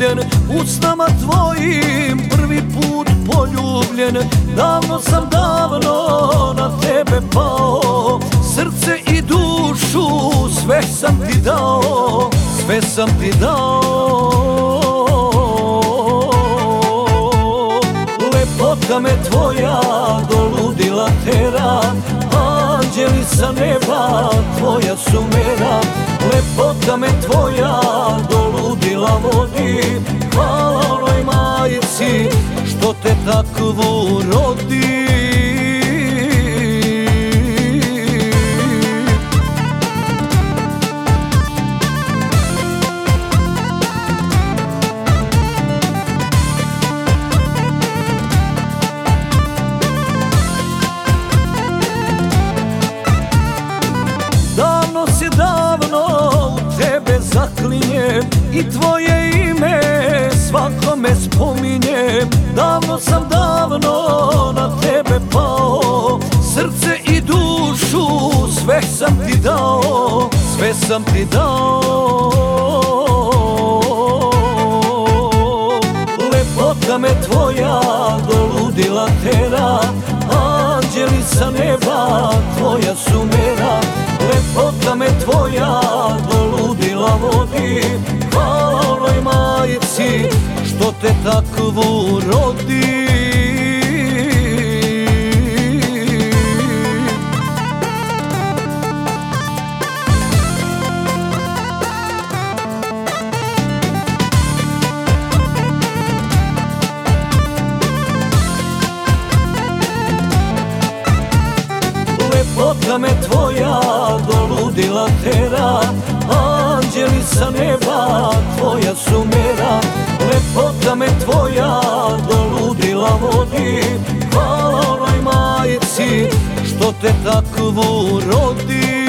zaljubljen, u snama tvojim prvi put poljubljen. Davno sam na tebe pao, srce i dušu sve sam ti dao, sve sam ti dao. Lepota me tvoja do ludila tera, anđeli sa neba tvoja su mera. Lepota me tvoja do ludila vodi, hvala onoj majici što te takvu rodi. Davno u tebe zaklinjem i tvoje ime svakome spominjem. Davno sam na tebe pao, srce i dušu sve sam ti dao, sve sam ti dao. Lepota me tvoja do ludila tera, anđeli sa neba tvoja su mera. Lepota me tvoja do ludila vodi, hvala onoj majici što te takvu rodi. Lepota me tvoja do ludila tera, anđeli sa neba tvoja su mera. Lepota me tvoja do ludila vodi, hvala onoj majici što te takvu rodi.